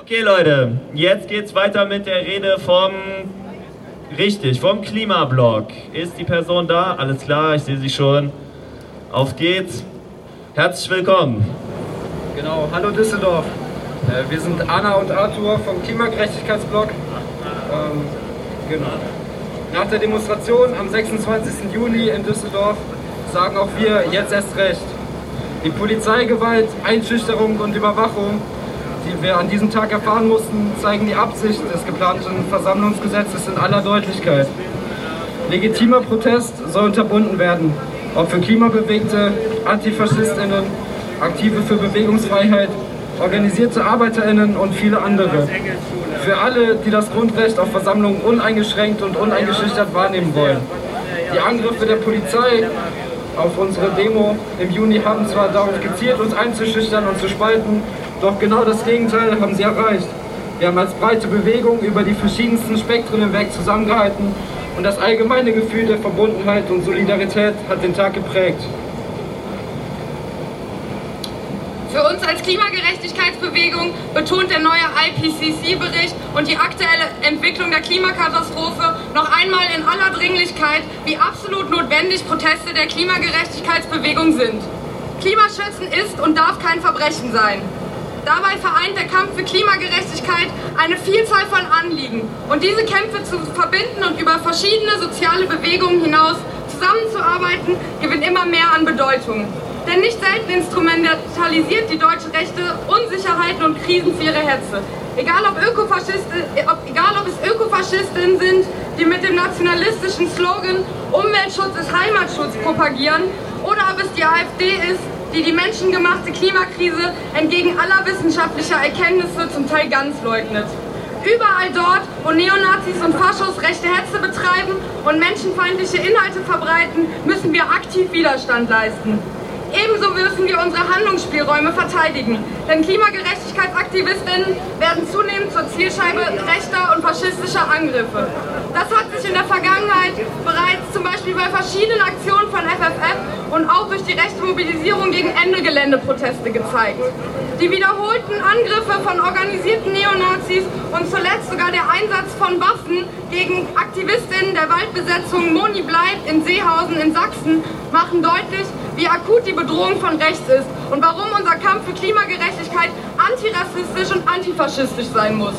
Okay Leute, jetzt geht's weiter mit der Rede vom Klimablog. Ist die Person da? Alles klar, ich sehe sie schon. Auf geht's. Herzlich willkommen. Genau, hallo Düsseldorf. Wir sind Anna und Arthur vom Klimagerechtigkeitsblog. Genau. Nach der Demonstration am 26. Juli in Düsseldorf sagen auch wir jetzt erst recht. Die Polizeigewalt, Einschüchterung und Überwachung, die wir an diesem Tag erfahren mussten, zeigen die Absicht des geplanten Versammlungsgesetzes in aller Deutlichkeit. Legitimer Protest soll unterbunden werden, ob für Klimabewegte, AntifaschistInnen, Aktive für Bewegungsfreiheit, organisierte ArbeiterInnen und viele andere. Für alle, die das Grundrecht auf Versammlung uneingeschränkt und uneingeschüchtert wahrnehmen wollen. Die Angriffe der Polizei auf unsere Demo im Juni haben zwar darauf gezielt, uns einzuschüchtern und zu spalten, doch genau das Gegenteil haben sie erreicht. Wir haben als breite Bewegung über die verschiedensten Spektren hinweg zusammengehalten und das allgemeine Gefühl der Verbundenheit und Solidarität hat den Tag geprägt. Für uns als Klimagerechtigkeitsbewegung betont der neue IPCC-Bericht und die aktuelle Entwicklung der Klimakatastrophe noch einmal in aller Dringlichkeit, wie absolut notwendig Proteste der Klimagerechtigkeitsbewegung sind. Klimaschützen ist und darf kein Verbrechen sein. Dabei vereint der Kampf für Klimagerechtigkeit eine Vielzahl von Anliegen und diese Kämpfe zu verbinden und über verschiedene soziale Bewegungen hinaus zusammenzuarbeiten, gewinnt immer mehr an Bedeutung. Denn nicht selten instrumentalisiert die deutsche Rechte Unsicherheiten und Krisen für ihre Hetze. Egal ob es Ökofaschistinnen sind, die mit dem nationalistischen Slogan Umweltschutz ist Heimatschutz propagieren, oder ob es die AfD ist, die die menschengemachte Klimakrise entgegen aller wissenschaftlicher Erkenntnisse zum Teil ganz leugnet. Überall dort, wo Neonazis und Faschos rechte Hetze betreiben und menschenfeindliche Inhalte verbreiten, müssen wir aktiv Widerstand leisten. Ebenso müssen wir unsere Handlungsspielräume verteidigen, denn Klimagerechtigkeitsaktivistinnen werden zunehmend zur Zielscheibe rechter und faschistischer Angriffe. Das hat sich in der Vergangenheit bereits zum Beispiel bei verschiedenen Aktionen von FFF und auch durch die rechte Mobilisierung gegen Ende-Gelände-Proteste gezeigt. Die wiederholten Angriffe von organisierten Neonazis und zuletzt sogar der Einsatz von Waffen gegen AktivistInnen der Waldbesetzung Moni bleibt in Seehausen in Sachsen machen deutlich, wie akut die Bedrohung von rechts ist und warum unser Kampf für Klimagerechtigkeit antirassistisch und antifaschistisch sein muss.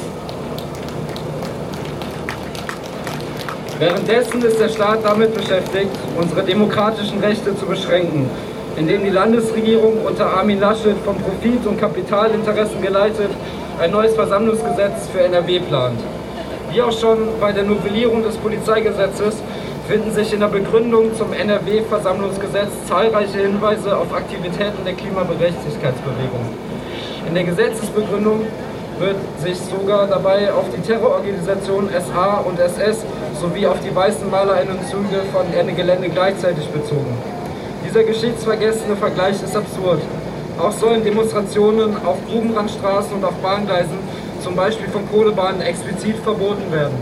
Währenddessen ist der Staat damit beschäftigt, unsere demokratischen Rechte zu beschränken, indem die Landesregierung unter Armin Laschet von Profit- und Kapitalinteressen geleitet ein neues Versammlungsgesetz für NRW plant. Wie auch schon bei der Novellierung des Polizeigesetzes finden sich in der Begründung zum NRW-Versammlungsgesetz zahlreiche Hinweise auf Aktivitäten der Klimagerechtigkeitsbewegung. In der Gesetzesbegründung wird sich sogar dabei auf die Terrororganisationen SA und SS sowie auf die weißen MalerInnenzüge von Ende Gelände gleichzeitig bezogen. Dieser geschichtsvergessene Vergleich ist absurd. Auch sollen Demonstrationen auf Grubenrandstraßen und auf Bahngleisen, zum Beispiel von Kohlebahnen, explizit verboten werden.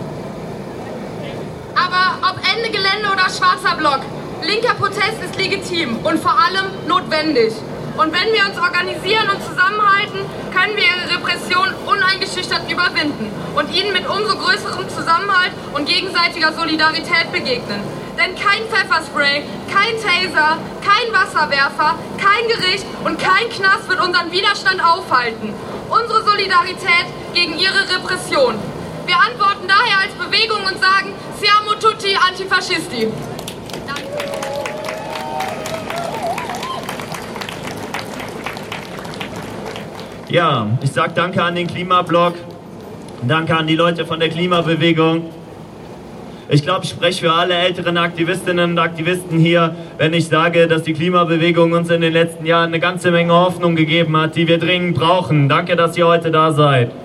Aber ob Ende Gelände oder schwarzer Block, linker Protest ist legitim und vor allem notwendig. Und wenn wir uns organisieren und zusammenhalten, können wir ihre Repression uneingeschüchtert überwinden und ihnen mit umso größerem Zusammenhalt und gegenseitiger Solidarität begegnen. Denn kein Pfefferspray, kein Taser, kein Wasserwerfer, kein Gericht und kein Knast wird unseren Widerstand aufhalten. Unsere Solidarität gegen ihre Repression. Wir antworten daher als Bewegung und sagen Siamo tutti antifascisti. Danke. Ja, ich sage danke an den Klimablog, danke an die Leute von der Klimabewegung. Ich glaube, ich spreche für alle älteren Aktivistinnen und Aktivisten hier, wenn ich sage, dass die Klimabewegung uns in den letzten Jahren eine ganze Menge Hoffnung gegeben hat, die wir dringend brauchen. Danke, dass ihr heute da seid.